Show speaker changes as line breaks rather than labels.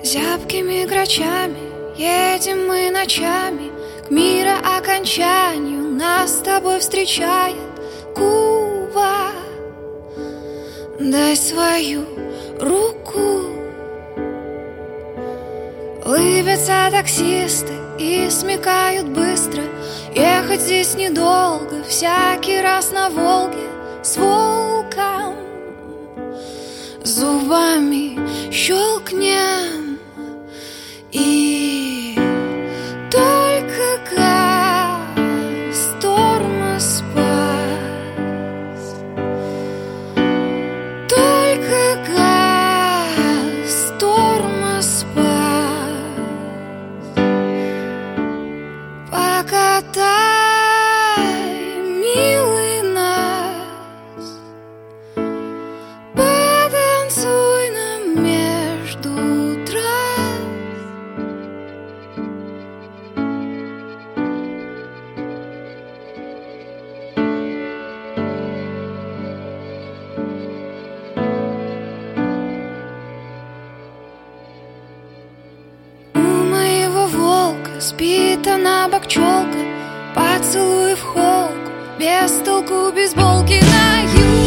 Зябкими грачами едем мы ночами к мира окончанию. Нас с тобой встречает Куба. Дай свою руку. Улыбятся таксисты и смекают быстро. Ехать здесь недолго, всякий раз на Волге с волком. Зубами щелкнем, и только газ тормоз спас. Только газ тормоз спас. Покатай, милый, нас, потанцуй нам между трасс. У моего волка сбита на бок челка, поцелуй в холку, без толку бейсболки на юг.